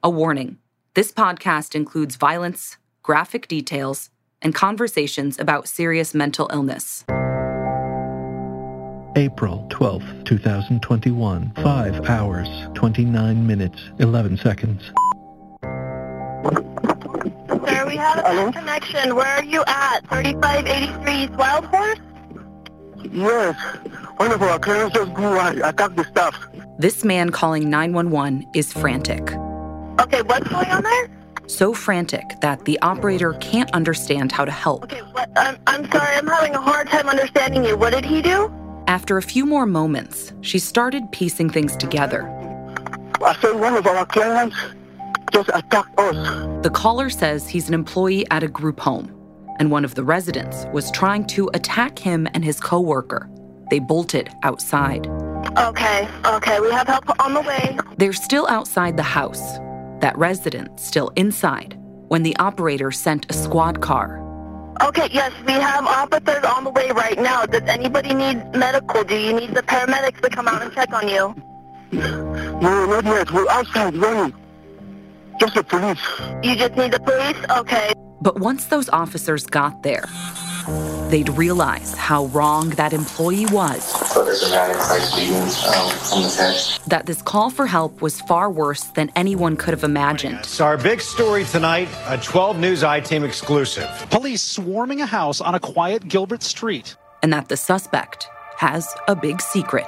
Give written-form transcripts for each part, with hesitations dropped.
A warning: this podcast includes violence, graphic details, and conversations about serious mental illness. April 12th, 2021, 5 hours, 29 minutes, 11 seconds. Sir, we have a connection. Where are you at? 3583 East Wild Horse? Yes. One of our clients just grew and attacked the staff. This man calling 911 is frantic. Okay, what's going on there? So frantic that the operator can't understand how to help. Okay, what? I'm sorry, I'm having a hard time understanding you. What did he do? After a few more moments, she started piecing things together. I said one of our clients just attacked us. The caller says he's an employee at a group home, and one of the residents was trying to attack him and his coworker. They bolted outside. Okay, we have help on the way. They're still outside the house, that resident still inside, when the operator sent a squad car. Okay, yes, we have officers on the way right now. Does anybody need medical? Do you need the paramedics to come out and check on you? No, not yet. We're outside running. Just the police. You just need the police? Okay. But once those officers got there, they'd realize how wrong that employee was. So there's a dramatic sight bleeding from his head. That this call for help was far worse than anyone could have imagined. So our big story tonight, a 12 News I-Team exclusive. Police swarming a house on a quiet Gilbert Street. And that the suspect has a big secret.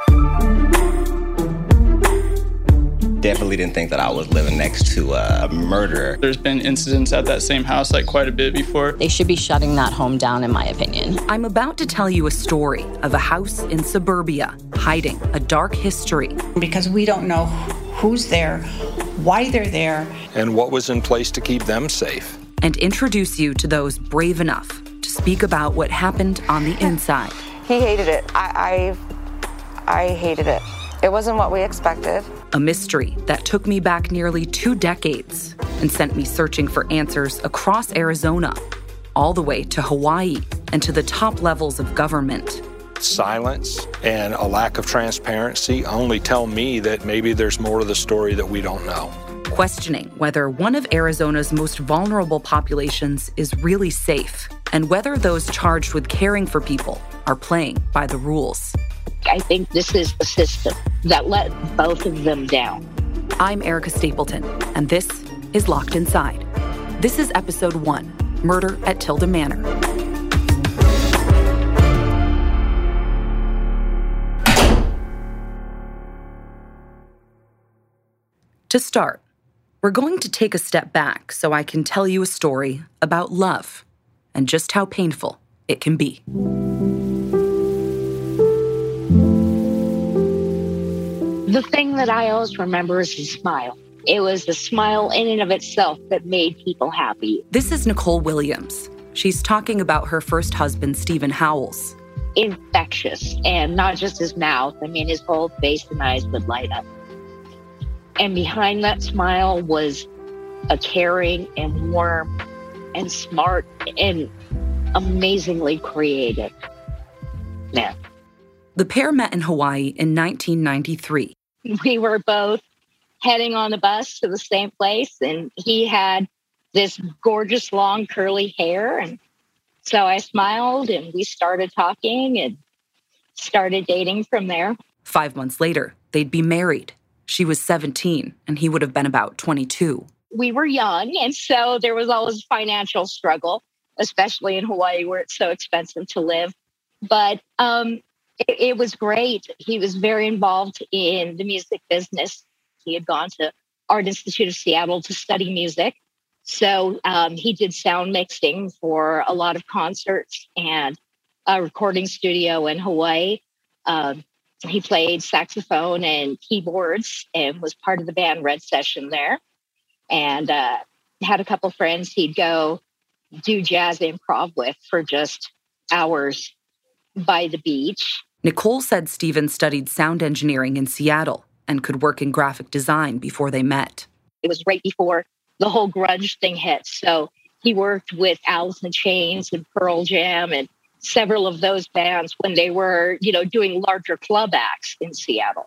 Definitely didn't think that I was living next to a murderer. There's been incidents at that same house quite a bit before. They should be shutting that home down, in my opinion. I'm about to tell you a story of a house in suburbia hiding a dark history. Because we don't know who's there, why they're there, and what was in place to keep them safe. And introduce you to those brave enough to speak about what happened on the inside. He hated it. I hated it. It wasn't what we expected. A mystery that took me back nearly 2 decades and sent me searching for answers across Arizona, all the way to Hawaii and to the top levels of government. Silence and a lack of transparency only tell me that maybe there's more to the story that we don't know. Questioning whether one of Arizona's most vulnerable populations is really safe and whether those charged with caring for people are playing by the rules. I think this is the system that let both of them down. I'm Erica Stapleton, and this is Locked Inside. This is episode 1, Murder at Tilda Manor. To start, we're going to take a step back so I can tell you a story about love and just how painful it can be. The thing that I always remember is his smile. It was the smile in and of itself that made people happy. This is Nicole Williams. She's talking about her first husband, Stephen Howells. Infectious, and not just his mouth. I mean, his whole face and eyes would light up. And behind that smile was a caring and warm and smart and amazingly creative man. The pair met in Hawaii in 1993. We were both heading on the bus to the same place, and he had this gorgeous long curly hair. And so I smiled, and we started talking and started dating from there. 5 months later, they'd be married. She was 17, and he would have been about 22. We were young, and so there was always financial struggle, especially in Hawaii where it's so expensive to live. But it was great. He was very involved in the music business. He had gone to Art Institute of Seattle to study music. So he did sound mixing for a lot of concerts and a recording studio in Hawaii. He played saxophone and keyboards and was part of the band Red Session there. And had a couple friends he'd go do jazz improv with for just hours by the beach. Nicole said Stephen studied sound engineering in Seattle and could work in graphic design before they met. It was right before the whole grunge thing hit. So he worked with Alice in Chains and Pearl Jam and several of those bands when they were, doing larger club acts in Seattle.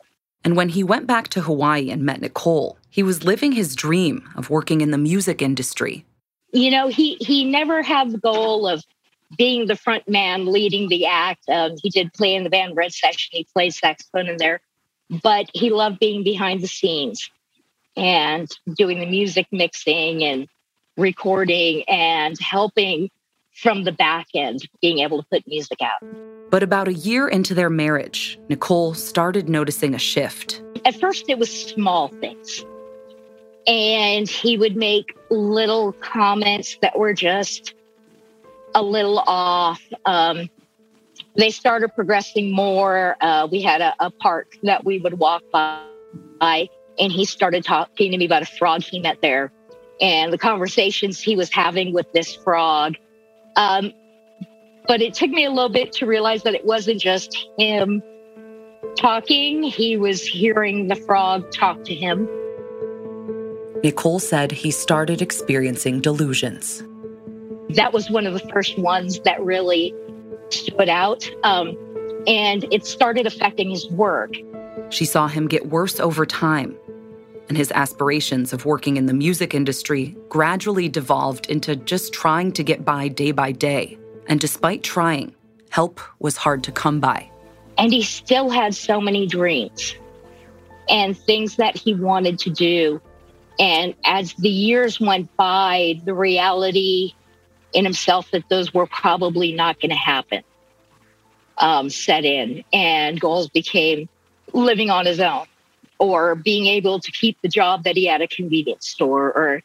And when he went back to Hawaii and met Nicole, he was living his dream of working in the music industry. You know, he never had the goal of being the front man leading the act. He did play in the band Red Session. He played saxophone in there. But he loved being behind the scenes and doing the music mixing and recording and helping from the back end, being able to put music out. But about a year into their marriage, Nicole started noticing a shift. At first, it was small things. And he would make little comments that were just a little off. They started progressing more. We had a park that we would walk by, and he started talking to me about a frog he met there and the conversations he was having with this frog. But it took me a little bit to realize that it wasn't just him talking. He was hearing the frog talk to him. Nicole said he started experiencing delusions. That was one of the first ones that really stood out. And it started affecting his work. She saw him get worse over time, and his aspirations of working in the music industry gradually devolved into just trying to get by day. And despite trying, help was hard to come by. And he still had so many dreams and things that he wanted to do. And as the years went by, the reality in himself that those were probably not going to happen set in. And goals became living on his own or being able to keep the job that he had at a convenience store. Or,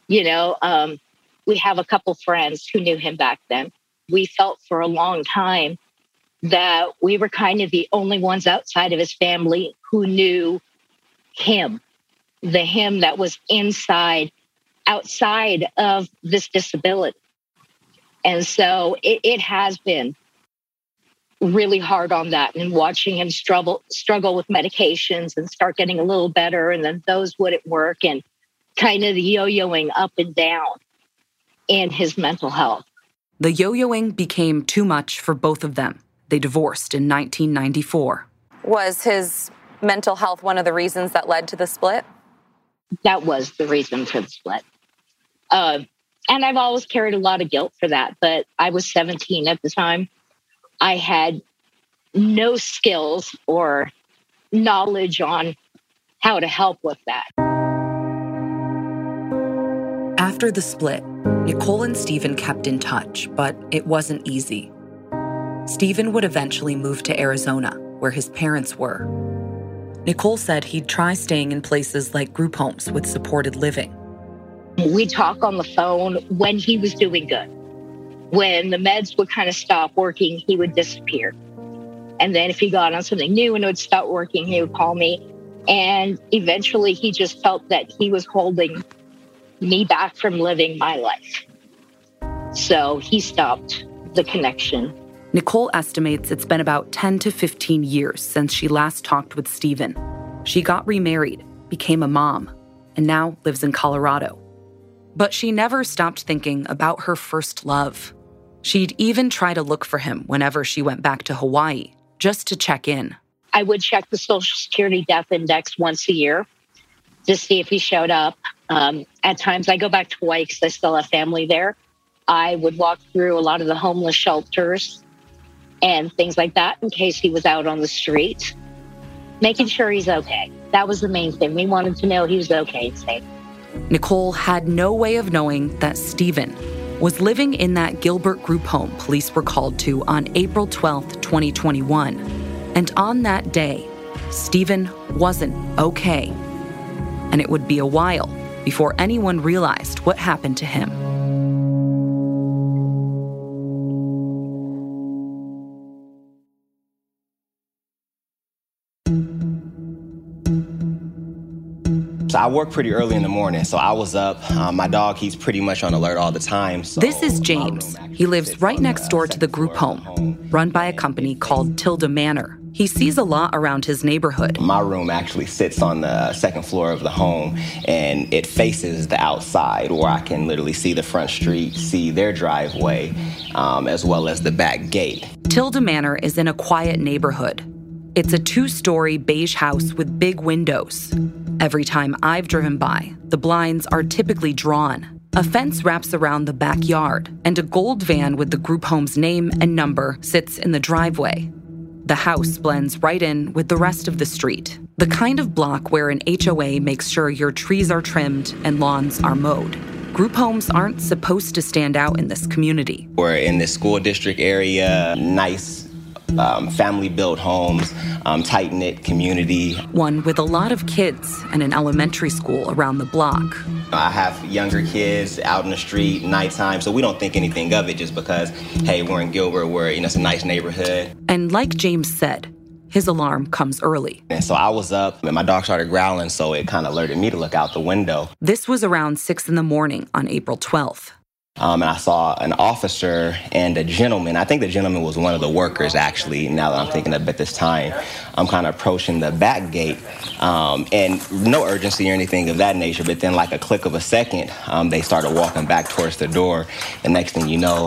we have a couple friends who knew him back then. We felt for a long time that we were kind of the only ones outside of his family who knew him, the him that was outside of this disability. And so it has been really hard on that, and watching him struggle with medications and start getting a little better, and then those wouldn't work, and kind of the yo-yoing up and down in his mental health. The yo-yoing became too much for both of them. They divorced in 1994. Was his mental health one of the reasons that led to the split? That was the reason for the split. And I've always carried a lot of guilt for that, but I was 17 at the time. I had no skills or knowledge on how to help with that. After the split, Nicole and Stephen kept in touch, but it wasn't easy. Stephen would eventually move to Arizona, where his parents were. Nicole said he'd try staying in places like group homes with supported living. We'd talk on the phone when he was doing good. When the meds would kind of stop working, he would disappear. And then if he got on something new and it would stop working, he would call me. And eventually he just felt that he was holding me back from living my life. So he stopped the connection. Nicole estimates it's been about 10 to 15 years since she last talked with Stephen. She got remarried, became a mom, and now lives in Colorado. But she never stopped thinking about her first love. She'd even try to look for him whenever she went back to Hawaii, just to check in. I would check the Social Security Death Index once a year to see if he showed up. At times I go back to Hawaii because I still have family there. I would walk through a lot of the homeless shelters and things like that in case he was out on the street, making sure he's okay. That was the main thing. We wanted to know he was okay and safe. Nicole had no way of knowing that Stephen was living in that Gilbert group home police were called to on April 12th, 2021. And on that day, Stephen wasn't okay. And it would be a while before anyone realized what happened to him. So I work pretty early in the morning, so I was up. My dog, he's pretty much on alert all the time. So this is James. He lives right next door to the group home, run by a company called Tilda Manor. He sees a lot around his neighborhood. My room actually sits on the second floor of the home, and it faces the outside, where I can literally see the front street, see their driveway, as well as the back gate. Tilda Manor is in a quiet neighborhood. It's a 2-story beige house with big windows. Every time I've driven by, the blinds are typically drawn. A fence wraps around the backyard, and a gold van with the group home's name and number sits in the driveway. The house blends right in with the rest of the street, the kind of block where an HOA makes sure your trees are trimmed and lawns are mowed. Group homes aren't supposed to stand out in this community. We're in this school district area, nice family-built homes, tight-knit community. One with a lot of kids and an elementary school around the block. I have younger kids out in the street, nighttime, so we don't think anything of it just because, hey, we're in Gilbert, it's a nice neighborhood. And like James said, his alarm comes early. And so I was up, and my dog started growling, so it kind of alerted me to look out the window. This was around 6 a.m. on April 12th. And I saw an officer and a gentleman. I think the gentleman was one of the workers, actually, now that I'm thinking of it this time. I'm kind of approaching the back gate, and no urgency or anything of that nature, but then like a click of a second, they started walking back towards the door. The next thing you know,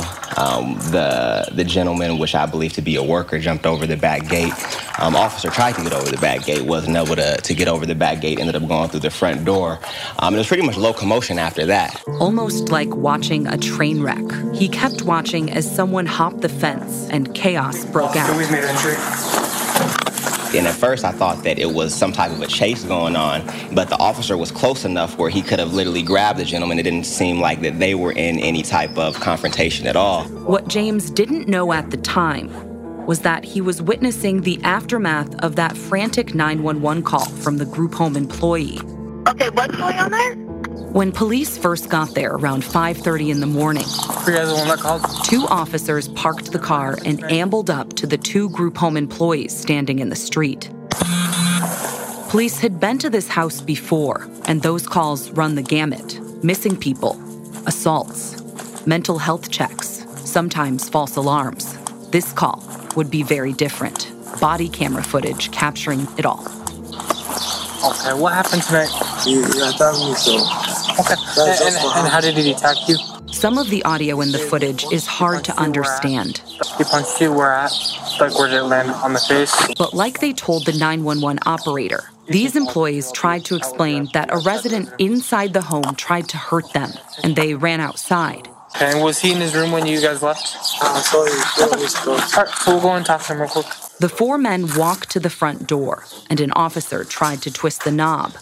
the gentleman, which I believe to be a worker, jumped over the back gate. Officer tried to get over the back gate, wasn't able to get over the back gate, ended up going through the front door. It was pretty much low commotion after that. Almost like watching a train wreck. He kept watching as someone hopped the fence and chaos broke out. We've made entry. And at first I thought that it was some type of a chase going on, but the officer was close enough where he could have literally grabbed the gentleman. It didn't seem like that they were in any type of confrontation at all. What James didn't know at the time was that he was witnessing the aftermath of that frantic 911 call from the group home employee. Okay, what's going on there? When police first got there around 5:30 in the morning, you guys the one that called? 2 officers parked the car and ambled up to the 2 group home employees standing in the street. Police had been to this house before, and those calls run the gamut. Missing people, assaults, mental health checks, sometimes false alarms. This call would be very different. Body camera footage capturing it all. Okay, what happened tonight? He attacked me, so... Okay, and how did he attack you? Some of the audio in the footage is hard to understand. He punched you where at? Like, where did it land? On the face? But like they told the 911 operator, these employees tried to explain that a resident inside the home tried to hurt them, and they ran outside. Okay, and was he in his room when you guys left? I saw him. All right, so we'll go and talk to him real quick. The 4 men walked to the front door, and an officer tried to twist the knob.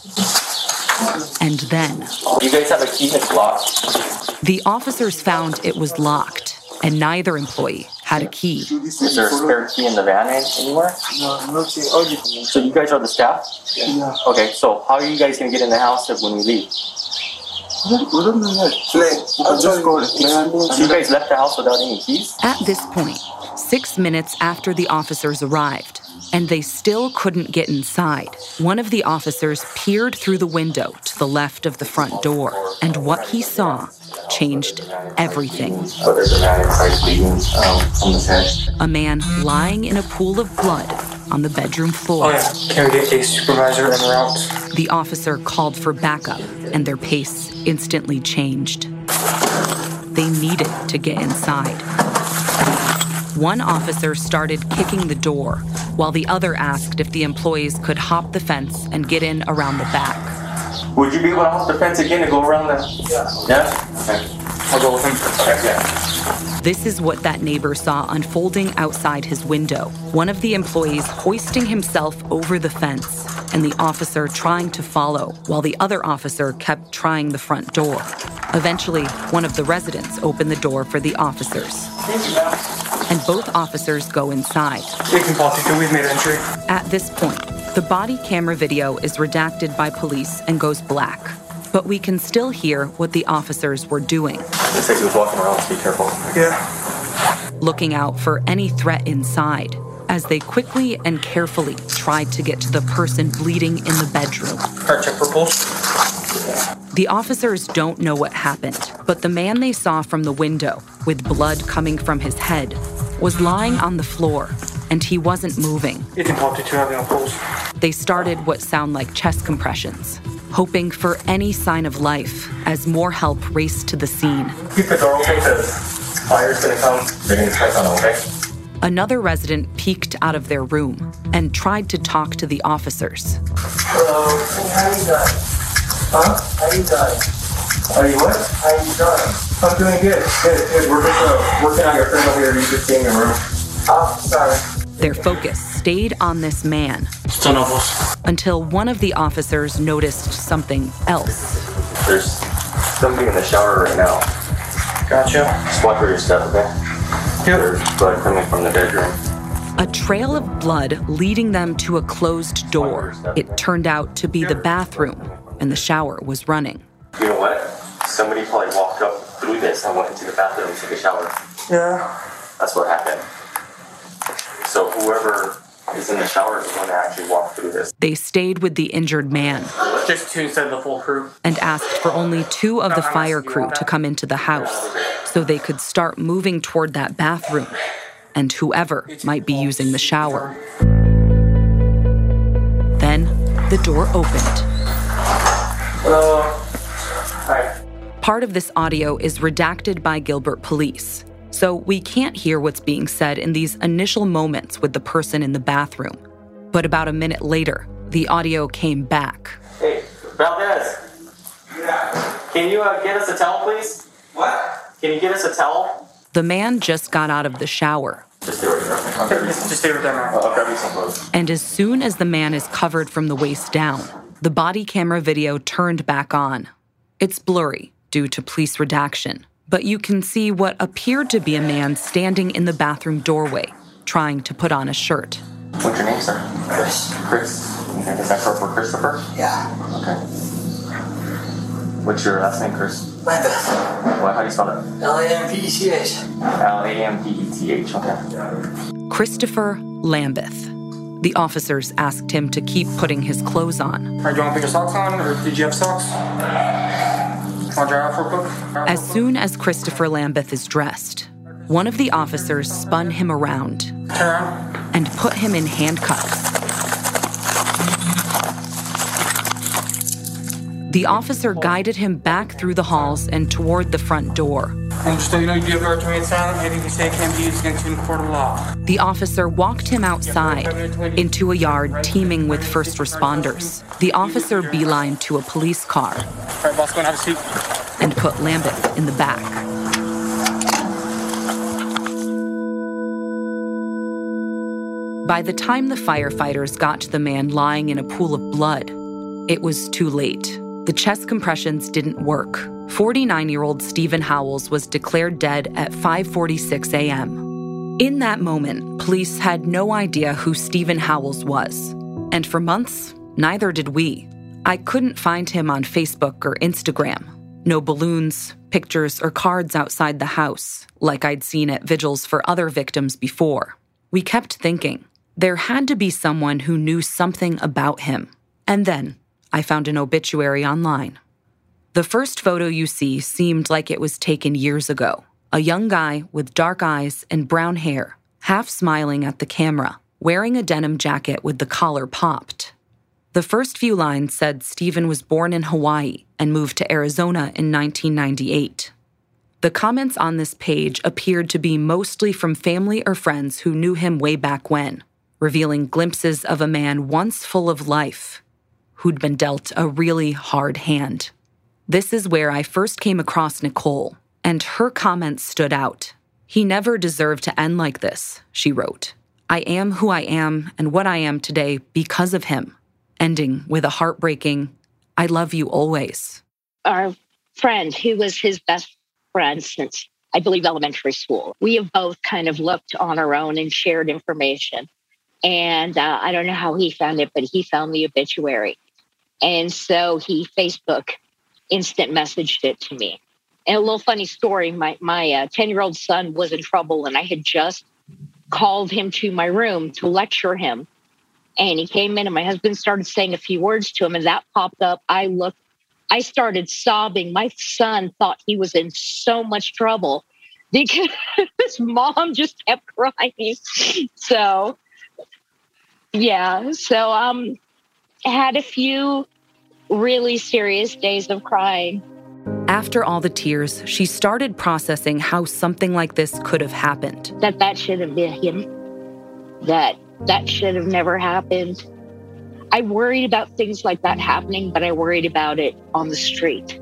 And then... You guys have a key that's locked. The officers found it was locked, and neither employee had a key. Is there a spare key in the van anywhere? No key. So you guys are the staff? Yeah. Okay, so how are you guys going to get in the house when we leave? We don't know yet. So you guys left the house without any keys? At this point, 6 minutes after the officers arrived, and they still couldn't get inside, one of the officers peered through the window to the left of the front door, and what he saw changed everything. So there's a man inside bleeding from his head. A man lying in a pool of blood on the bedroom floor. Oh, yeah. Can we get a supervisor en route? The officer called for backup, and their pace instantly changed. They needed to get inside. One officer started kicking the door, while the other asked if the employees could hop the fence and get in around the back. Would you be able to hop the fence again and go around the... Yeah? Okay. I'll go with him. Okay, yeah. This is what that neighbor saw unfolding outside his window. One of the employees hoisting himself over the fence, and the officer trying to follow, while the other officer kept trying the front door. Eventually, one of the residents opened the door for the officers. And both officers go inside. We've made entry. At this point, the body camera video is redacted by police and goes black. But we can still hear what the officers were doing. Looks like he was walking around, so be careful. Yeah. Looking out for any threat inside, as they quickly and carefully tried to get to the person bleeding in the bedroom. Heart check for pulse. The officers don't know what happened, but the man they saw from the window, with blood coming from his head, was lying on the floor, and he wasn't moving. You can talk to 2 having a pulse. They started what sound like chest compressions, hoping for any sign of life as more help raced to the scene. Keep the door open because fire's going to come. They're going to check on him, okay? Another resident peeked out of their room and tried to talk to the officers. Hello, how you doing? Huh? How you doing? Are you what? How you doing? I'm doing good. Good. We're just working on your thermal here. You just came in your room. Oh, sorry. Their focus stayed on this man until one of the officers noticed something else. There's somebody in the shower right now. Gotcha. Just watch for your stuff, okay? Yep. There's blood coming from the bedroom. A trail of blood leading them to a closed door. It turned out to be the bathroom, and the shower was running. You know what? Somebody probably walked up through this and went into the bathroom and took a shower. Yeah. That's what happened. So whoever is in the shower is the one that actually walked through this. They stayed with the injured man. Just 2 instead of the full crew. And asked for only 2 of the fire crew to come into the house so they could start moving toward that bathroom and whoever might be using the shower. Then the door opened. Hello. Hi. Part of this audio is redacted by Gilbert police, so we can't hear what's being said in these initial moments with the person in the bathroom. But about a minute later, the audio came back. Hey, Valdez. Yeah. Can you get us a towel, please? What? Can you get us a towel? The man just got out of the shower. Just stay right there. Just stay right there now. I'll grab you some clothes. And as soon as the man is covered from the waist down, the body camera video turned back on. It's blurry due to police redaction, but you can see what appeared to be a man standing in the bathroom doorway, trying to put on a shirt. What's your name, sir? Chris. Chris? Is that short for Christopher? Yeah. Okay. What's your last name, Chris? Lambeth. What? How do you spell it? Lampeth. Lampeth. Okay. Christopher Lambeth. The officers asked him to keep putting his clothes on. All right, do you want to put your socks on, or did you have socks? Want to dry off real quick? As soon as Christopher Lambeth is dressed, one of the officers spun him around and put him in handcuffs. The officer guided him back through the halls and toward the front door. And just so you know, you do have the right to remain silent. Anything you say can't be used against you in a court of law. The officer walked him outside into a yard teeming with first responders. The officer beelined to a police car. All right, boss, go and have a seat. And put Lambeth in the back. By the time the firefighters got to the man lying in a pool of blood, it was too late. The chest compressions didn't work. 49-year-old Stephen Howells was declared dead at 5:46 a.m. In that moment, police had no idea who Stephen Howells was. And for months, neither did we. I couldn't find him on Facebook or Instagram. No balloons, pictures, or cards outside the house, like I'd seen at vigils for other victims before. We kept thinking, there had to be someone who knew something about him. And then I found an obituary online. The first photo you see seemed like it was taken years ago. A young guy with dark eyes and brown hair, half smiling at the camera, wearing a denim jacket with the collar popped. The first few lines said Stephen was born in Hawaii and moved to Arizona in 1998. The comments on this page appeared to be mostly from family or friends who knew him way back when, revealing glimpses of a man once full of life, who'd been dealt a really hard hand. This is where I first came across Nicole, and her comments stood out. He never deserved to end like this, she wrote. I am who I am and what I am today because of him, ending with a heartbreaking, I love you always. Our friend, who was his best friend since, I believe, elementary school, we have both kind of looked on our own and shared information. And I don't know how he found it, but he found the obituary. And so he Facebook instant messaged it to me. And a little funny story, my 10-year-old son was in trouble, and I had just called him to my room to lecture him. And he came in, and my husband started saying a few words to him, and that popped up. I started sobbing. My son thought he was in so much trouble because his mom just kept crying. So, yeah. So, had a few really serious days of crying. After all the tears, she started processing how something like this could have happened. That should have been him. That should have never happened. I worried about things like that happening, but I worried about it on the street,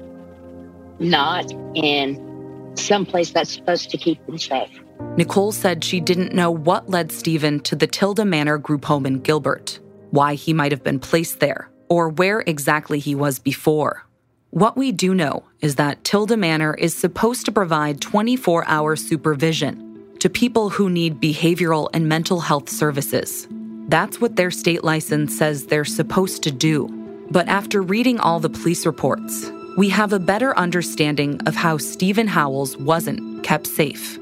not in someplace that's supposed to keep them safe. Nicole said she didn't know what led Stephen to the Tilda Manor group home in Gilbert, why he might have been placed there, or where exactly he was before. What we do know is that Tilda Manor is supposed to provide 24-hour supervision to people who need behavioral and mental health services. That's what their state license says they're supposed to do. But after reading all the police reports, we have a better understanding of how Stephen Howells wasn't kept safe.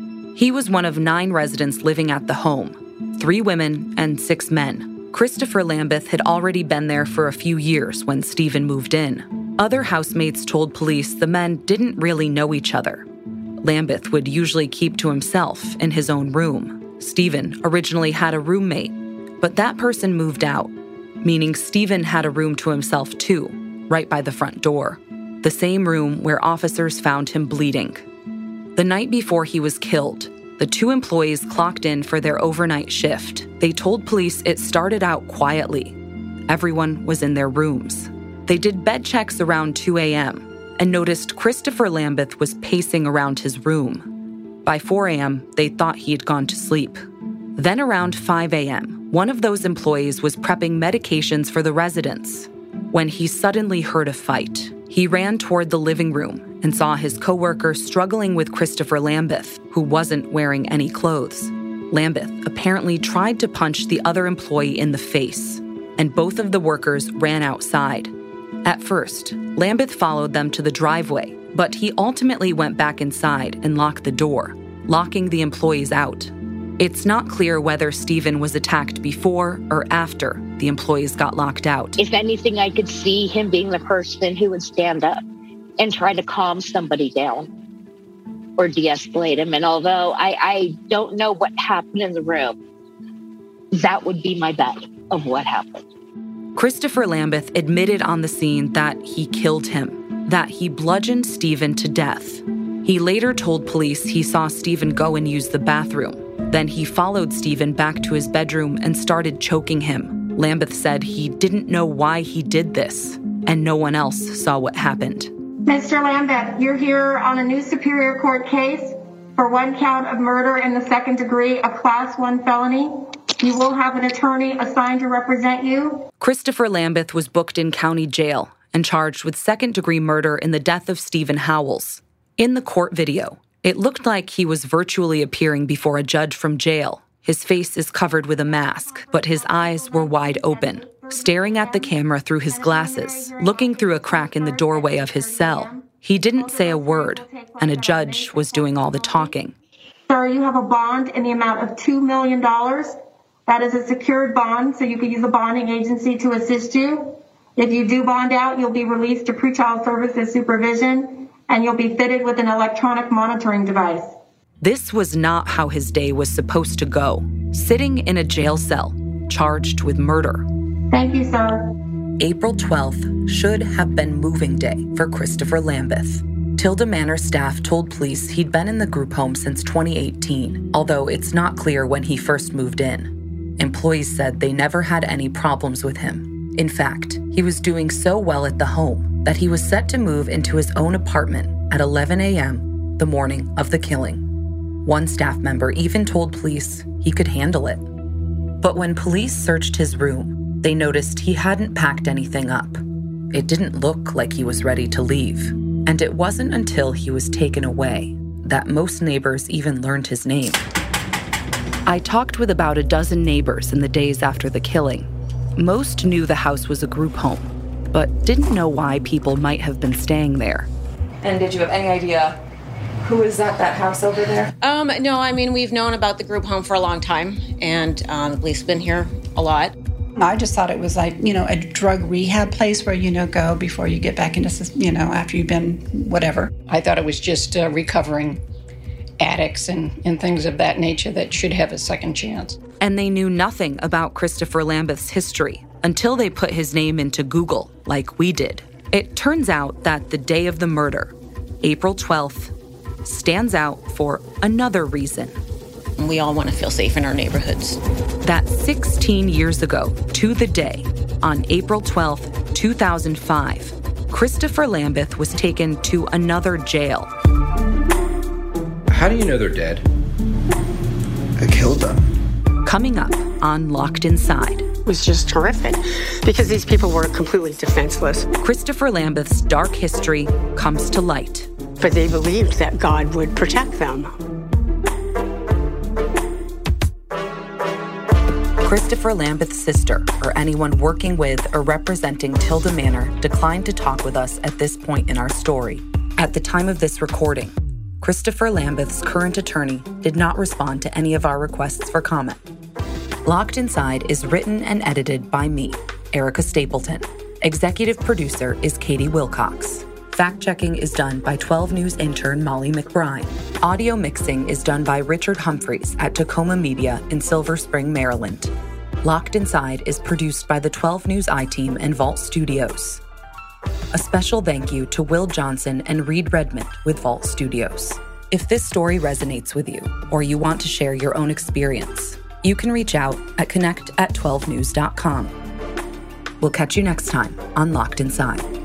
He was one of 9 residents living at the home, 3 women and 6 men. Christopher Lambeth had already been there for a few years when Stephen moved in. Other housemates told police the men didn't really know each other. Lambeth would usually keep to himself in his own room. Stephen originally had a roommate, but that person moved out, meaning Stephen had a room to himself too, right by the front door, the same room where officers found him bleeding. The night before he was killed, the 2 employees clocked in for their overnight shift. They told police it started out quietly. Everyone was in their rooms. They did bed checks around 2 a.m. and noticed Christopher Lambeth was pacing around his room. By 4 a.m., they thought he had gone to sleep. Then around 5 a.m., one of those employees was prepping medications for the residents when he suddenly heard a fight. He ran toward the living room and saw his coworker struggling with Christopher Lambeth, who wasn't wearing any clothes. Lambeth apparently tried to punch the other employee in the face, and both of the workers ran outside. At first, Lambeth followed them to the driveway, but he ultimately went back inside and locked the door, locking the employees out. It's not clear whether Stephen was attacked before or after the employees got locked out. If anything, I could see him being the person who would stand up and try to calm somebody down or de-escalate him. And although I don't know what happened in the room, that would be my bet of what happened. Christopher Lambeth admitted on the scene that he killed him, that he bludgeoned Stephen to death. He later told police he saw Stephen go and use the bathroom. Then he followed Stephen back to his bedroom and started choking him. Lambeth said he didn't know why he did this, and no one else saw what happened. Mr. Lambeth, you're here on a new Superior Court case for 1 count of murder in the 2nd degree, a Class 1 felony. You will have an attorney assigned to represent you. Christopher Lambeth was booked in county jail and charged with 2nd-degree murder in the death of Stephen Howells. In the court video, it looked like he was virtually appearing before a judge from jail. His face is covered with a mask, but his eyes were wide open, staring at the camera through his glasses, looking through a crack in the doorway of his cell. He didn't say a word, and a judge was doing all the talking. Sir, you have a bond in the amount of $2 million. That is a secured bond, so you can use a bonding agency to assist you. If you do bond out, you'll be released to pretrial services supervision, and you'll be fitted with an electronic monitoring device. This was not how his day was supposed to go, sitting in a jail cell, charged with murder. Thank you, sir. April 12th should have been moving day for Christopher Lambeth. Tilda Manor staff told police he'd been in the group home since 2018, although it's not clear when he first moved in. Employees said they never had any problems with him. In fact, he was doing so well at the home that he was set to move into his own apartment at 11 a.m. the morning of the killing. One staff member even told police he could handle it. But when police searched his room, they noticed he hadn't packed anything up. It didn't look like he was ready to leave. And it wasn't until he was taken away that most neighbors even learned his name. I talked with about a dozen neighbors in the days after the killing. Most knew the house was a group home, but didn't know why people might have been staying there. And did you have any idea who is at that house over there? No, I mean, we've known about the group home for a long time, and the police have been here a lot. I just thought it was like, a drug rehab place where, go before you get back into, after you've been whatever. I thought it was just recovering addicts and things of that nature that should have a second chance. And they knew nothing about Christopher Lambeth's history until they put his name into Google, like we did. It turns out that the day of the murder, April 12th, stands out for another reason. We all want to feel safe in our neighborhoods. That 16 years ago, to the day, on April 12th, 2005, Christopher Lambeth was taken to another jail. How do you know they're dead? I killed them. Coming up on Locked Inside. It was just horrific because these people were completely defenseless. Christopher Lambeth's dark history comes to light. But they believed that God would protect them. Christopher Lambeth's sister, or anyone working with or representing Tilda Manor, declined to talk with us at this point in our story. At the time of this recording, Christopher Lambeth's current attorney did not respond to any of our requests for comment. Locked Inside is written and edited by me, Erica Stapleton. Executive producer is Katie Wilcox. Fact-checking is done by 12 News intern Molly McBride. Audio mixing is done by Richard Humphreys at Tacoma Media in Silver Spring, Maryland. Locked Inside is produced by the 12 News I-Team and Vault Studios. A special thank you to Will Johnson and Reed Redmond with Vault Studios. If this story resonates with you, or you want to share your own experience, you can reach out at connect@12news.com. We'll catch you next time on Locked Inside.